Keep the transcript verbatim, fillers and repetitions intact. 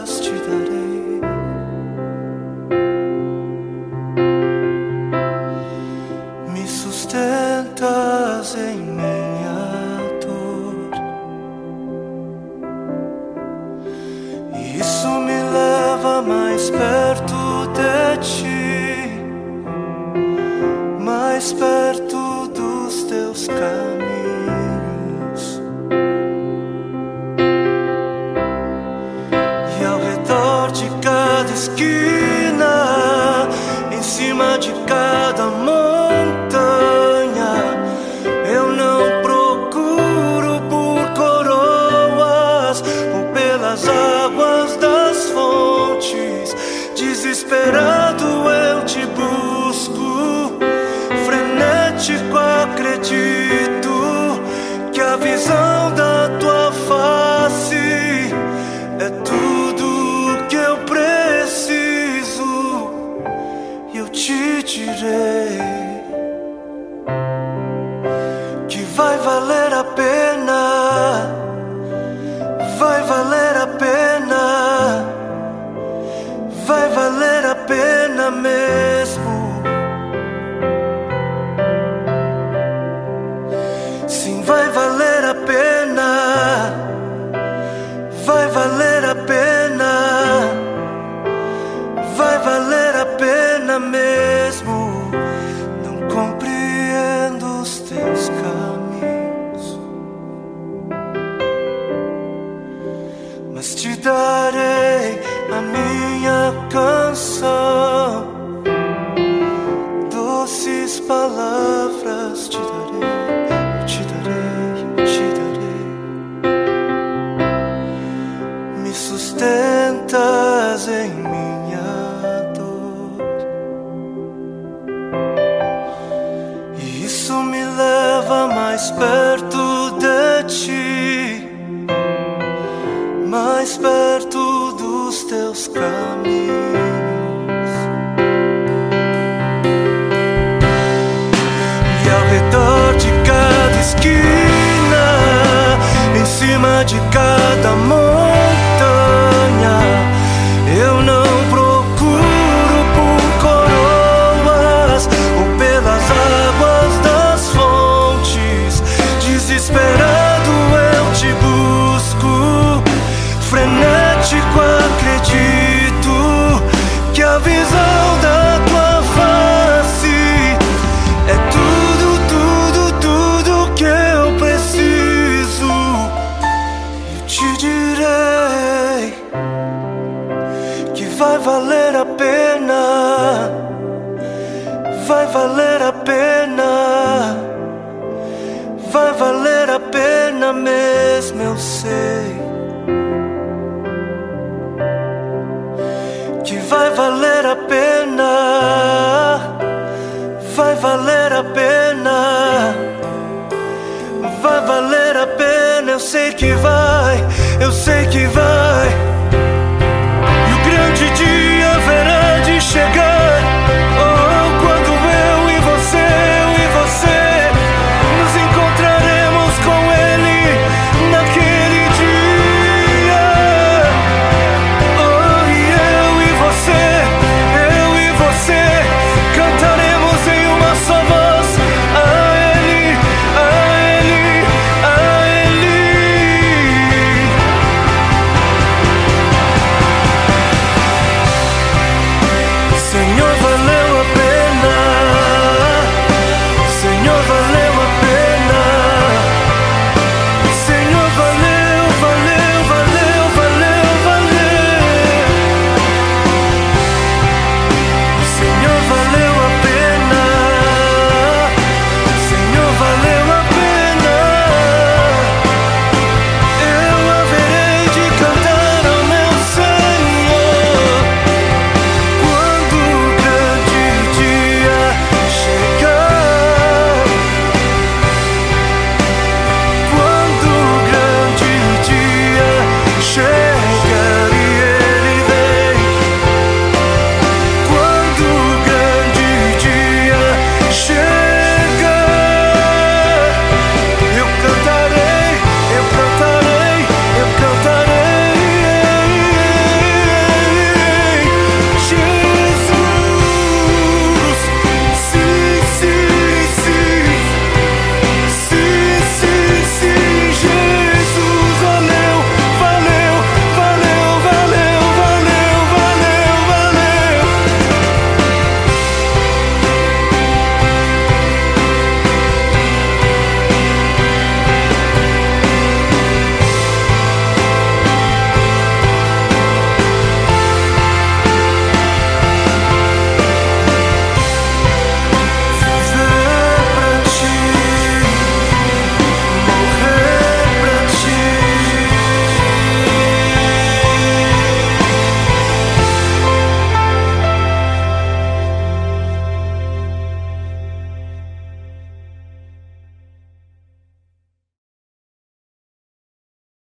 palavras te darei. Me sustentas em minha dor, e isso me leva mais perto de ti, mais perto dos teus caminhos. E ao redor de cada esquina, em cima de cada montanha, eu não procuro por coroas ou pelas águas das fontes. Desesperado eu te busco, frenético acredito que a visão da tua face é tudo que eu preciso. E eu te direi que vai valer a pena, vai valer a pena, vai valer a pena mesmo. Sim, vai valer a pena, vai valer a pena, vai valer a pena mesmo. Não compreendo os teus caminhos, mas te darei a minha canção, doces palavras te darei, eu te darei, eu te darei. Me sustentas em minha dor, e isso me leva mais perto de ti, mais perto dos teus caminhos. E ao redor de cada esquina, em cima de cada montanha, eu não procuro por coroas ou pelas águas das fontes. Desesperado eu te busco, frenético acredito que a visão da tua face é tudo, tudo, tudo que eu preciso. Eu te direi que vai valer a pena, vai valer a pena, vai valer a pena mesmo, eu sei que vai valer a pena, vai valer a pena, vai valer a pena, eu sei que vai.